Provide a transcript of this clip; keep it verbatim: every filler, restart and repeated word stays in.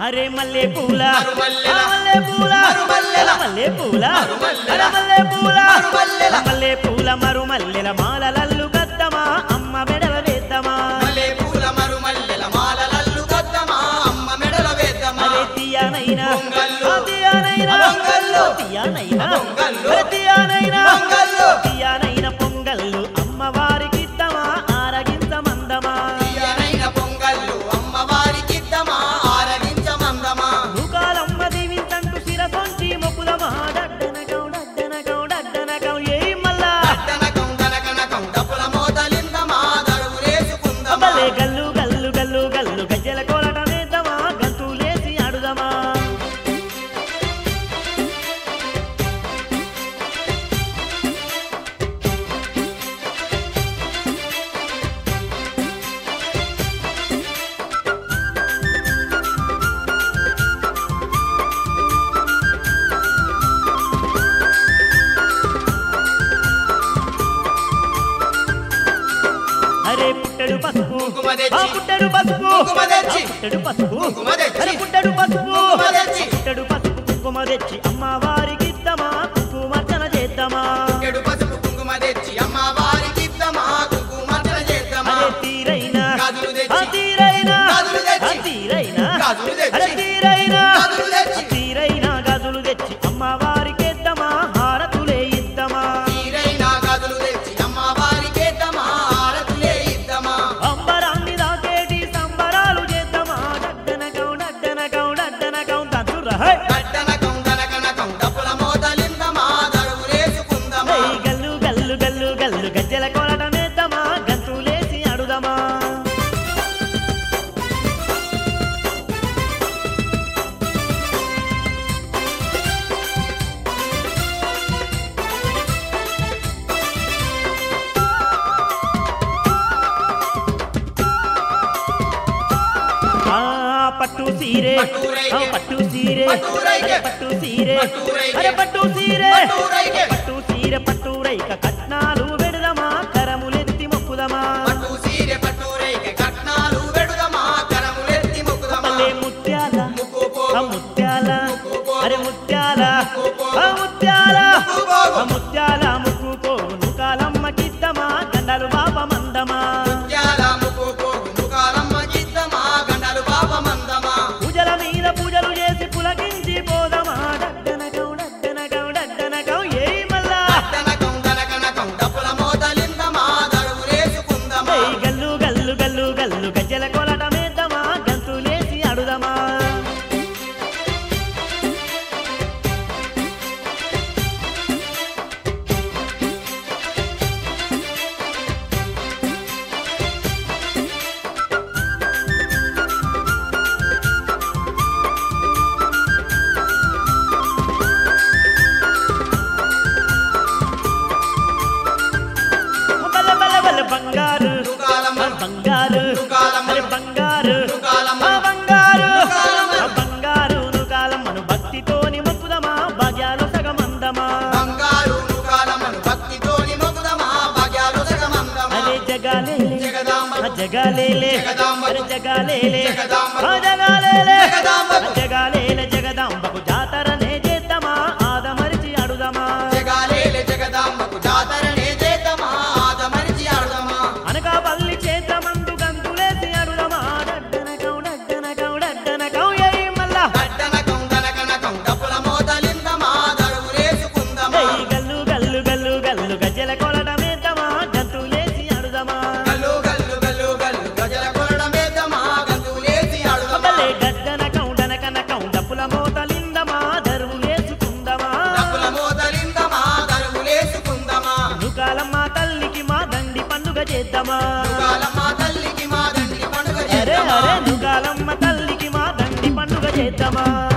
అరే మల్లె పూల మరుమల్లెల మల్లె పూల మరుమల్లెల మల్లె పూల మరుమల్లెల మల్లె పూల మరుమల్లెల మల్లె పూల మరుమల్లెల మాలలల్లు గద్దమా అమ్మ మెడల వేద్దమా మల్లె పూల మరుమల్లెల మాలలల్లు గద్దమా అమ్మ మెడల వేద్దమా అరే తియానైనా పొంగల్లు ఆ తియానైనా పొంగల్లు తియానైనా పొంగల్లు అరే తియానైనా పొంగల్లు తియానైన పొంగల్లు అమ్మవారికిద్దమా ఆరగించమందమా తీయనైన పొంగల్లు అమ్మవారికిద్దమా ఆరగించమందమా దుకాలమ్మ దీవించంటూ శిరసొంచి మొక్కుదమా డడ్డనకం డడ్డనకం డడ్డనకం ఏయ్ మల్లా దనకం దనకనకం డప్పుల మోతలిందమా దరువులేసుకుందమా అబ్బలే గల్లు గల్లు గల్లు గల్లు గజ్జెల కోలటమేద్దామా గంతులేసి ఆడుదమా అరే పుట్టడు పసుపు కుంకుమ ఆ తెచ్చి పుట్టడు పసుపు కుంకుమ తెచ్చి ఆ పుట్టడు పసుపు కుంకుమ తెచ్చి అరే పుట్టడు పసుపు కుంకుమ తెచ్చి పుట్టడు పసుపు కుంకుమ తెచ్చి అమ్మవారికిద్దమా కుంకుమర్చన చేద్దామా చెడు పసుపు కుంకుమ తెచ్చి అమ్మవారికిద్దమా కుంకుమర్చన చేద్దామా అరే తీరైనా గాజులు ఆ తెచ్చి తీరైనా గాజులు తెచ్చి ఆ తీరైనా గాజులు తెచ్చి అరే తీరైనా గాజులు తెచ్చి ఆ తీరైనా గాజులు తెచ్చి అమ్మవారికిద్దమా హారతులే ఇద్దమా తీరైన గాజులు తెచ్చి అమ్మవారికేద్దమా ఆరతులే ఇద్దమా అంబరాన్ని దాకేటి సంబరాలు చేద్దామా డడ్డనకం డడ్డనకం డడ్డనకం తంతురా హై దనకం దనకనకం డప్పుల మోతలిందమా దరువులేసుకుందమా ఏయ్ గల్లు గల్లు గల్లు గల్లు గజ్జెల కోలటమేద్దామా గంతులేసి ఆడుదమా ఆ పట్టు సీరే పట్టురైకే. ఆ పట్టు సీరే పట్టురైకే. అరే పట్టు సీరే పట్టురైకే. అరే పట్టు సీరే పట్టురైకే. పట్టు సీరే పట్టు రైక కట్నాలు వెడదమా కరములెత్తి మొక్కుదమా పట్టు సీరె పట్టు రేకె కట్నాలు వెడుదమా కరములెత్తి మొక్కుదమా మల్లె ముత్యాల ముక్కు ఆ పోగు ముత్యాల ముక్కు అరే పోగు ముత్యాల ముక్కు ఆ పోగు ముత్యాల ముక్కు పోగు ఆ ముత్యాల ముక్కు పోగు నుకాలమ్మకిద్దమా గండలు బాప మందమా ముత్యాల ముక్కు పోగు ముఖాలమ్మ గిద్దమా గండలు పాపమందమా పూజల మీద పూజలు చేసి పులకించి పోదమా డడ్డనకం డడ్డనకం డడ్డనకం ఏయ్ మల్లా దనకం దనకనకం డప్పుల మోతలిందమా దరువులేసుకుందమా ఏయ్ గల్లు గల్లు గల్లు గల్లు గజ్జెల కోలటమేద్దామా గంతులేసి ఆడుదమా బల్ల బల్ల బల్ల బంగారు దుకాలమ్మ ఆ బంగారు దుకాలమ్మ అరే బంగారు దుకాలమ్మ ఆ బంగారు దుకాలమ్మ ఆ బంగారు నుకాలమ్మను భక్తితోని మొక్కుదమా భాగ్యాలు సగమందమా బంగారు దుకాలమ్మను భక్తితోని మొక్కుదమా భాగ్యాలు సగమందమా అరే జగాలేలే జగదాంబ ఆ జగాలేలే జగదాంబ అరే జగాలేలే జగదాంబ ఆ జగాలేలే జగదాంబ ఆ జగాలేలే జగదాంబకు జాతరనే చేద్దామా ఆదమరిచి అడుదమా జగాలేలే జగదాంబకు జాతరనే చేద్దామా ఆదమరిచి ఆడుదమా అనకాపల్లి క్షేత్రమందు గంతులేసి అడుదమా డడ్డనకం డడ్డనకం డడ్డనకం ఏయ్ మల్లా దట్టనకం దనకనకం డప్పుల మోతలిందమా దరువులేసుకుందమా ఏయ్ గల్లు గల్లు గల్లు గల్లు గజ్జెల కోలటమేద్దామా గంతులేసి అడుదమా గల్లు గల్లు గల్లు గల్లు గజల కొలడమేద్దామా గంతులేసి ఆడుదమా అబ్బలే డడ్డనకం డనకనకం డప్పుల మోతలిందమా దరువులేసుకుందమా డప్పుల మోతలిందమా దరువులేసుకుందమా నుకాలమ్మ తల్లికి మా దండి పండుగ చేద్దామా దుకాలమ్మ తల్లికి మా దండి పండుగ అరే చేద్దామా అరే నుకాలమ్మ తల్లికి మా దండి పండుగ చేద్దామా